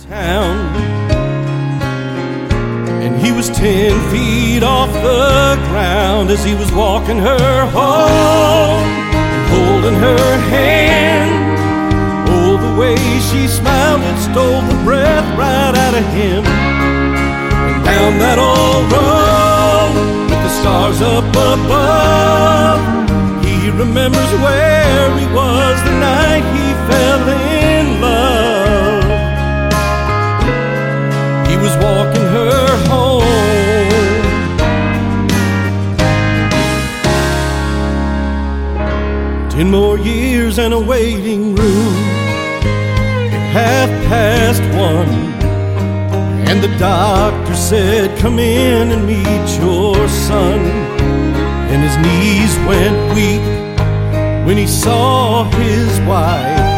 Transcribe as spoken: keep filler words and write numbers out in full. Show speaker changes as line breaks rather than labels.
town, and he was ten feet off the ground as he was walking her home and holding her hand. Oh, the way she smiled, it stole the breath right out of him. And down that old road with the stars up above, he remembers where he was the night he fell in love. He was walking her home. Ten more years and a waiting room at half past one, and the doctor said, come in and meet your son. And his knees went weak when he saw his wife